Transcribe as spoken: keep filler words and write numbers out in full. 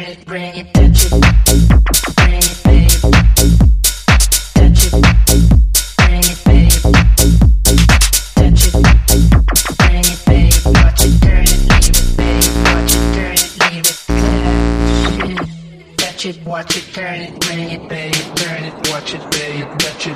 it, bring it, touch it, bring it, babe. Touch it, bring it, babe. Touch it, bring it, babe. Watch it, turn it, leave it, babe. Watch it, turn it, leave it. Touch it, touch it, watch it, turn it, bring it, babe. Turn it, watch it, babe. Touch it,